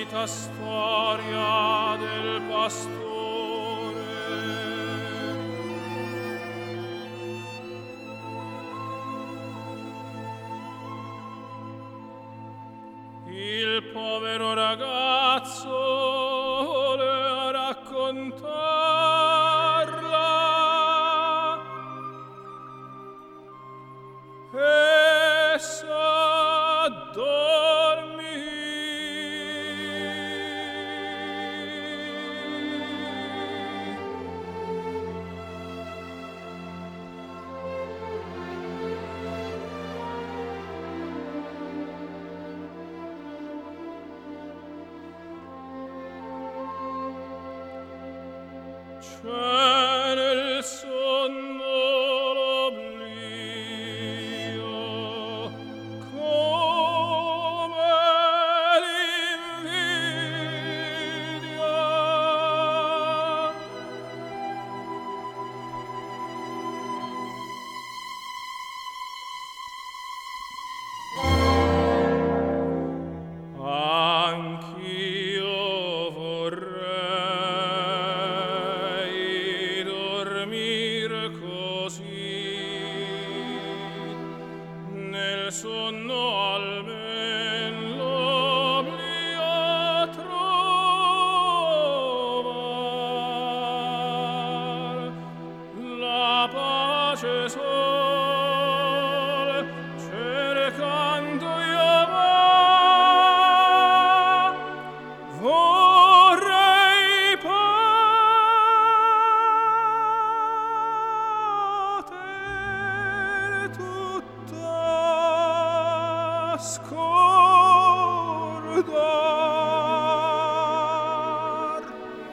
solita storia del pastore. Il povero ragazzo voleva raccontarla e s'addormì. C'è nel sonno l'oblio, come l'invidia. Anch'io vorrei dormir così, nel sonno almen l'oblio trovar, la pace sol cercando io vorrei pater tutta scordar.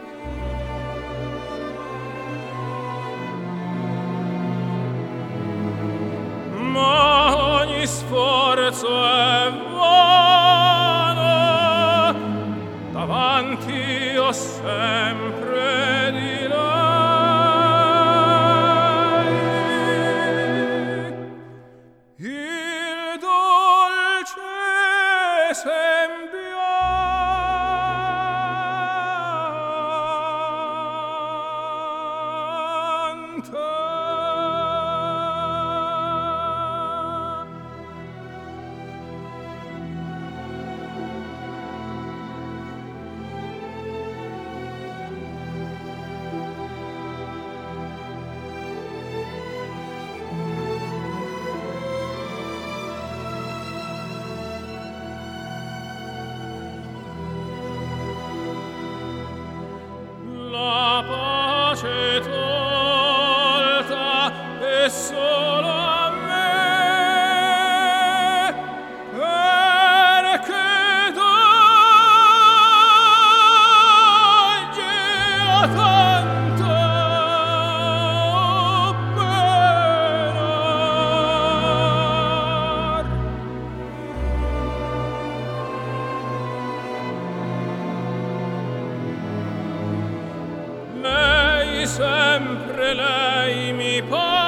Ma ogni sforzo è vano, davanti ho sempre di lei il dolce sembiante. La pace tolta e solo a me, perché toglie a tanta penar. Lei sempre lei mi pare